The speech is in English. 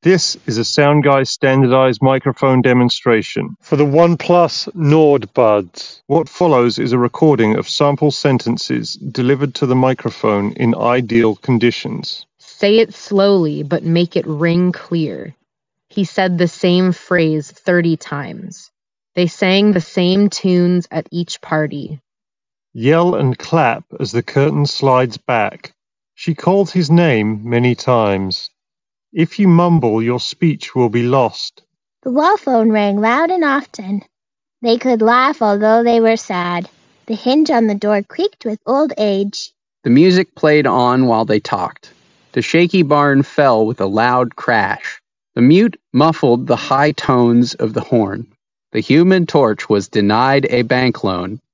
This is a SoundGuy standardized microphone demonstration for the OnePlus Nord Buds. What follows is a recording of sample sentences delivered to the microphone in ideal conditions. Say it slowly, but make it ring clear. He said the same phrase 30 times. They sang the same tunes at each party. Yell and clap as the curtain slides back. She called his name many times. If you mumble, your speech will be lost. The wall phone rang loud and often. They could laugh although they were sad. The hinge on the door creaked with old age. The music played on while they talked. The shaky barn fell with a loud crash. The mute muffled the high tones of the horn. The Human Torch was denied a bank loan.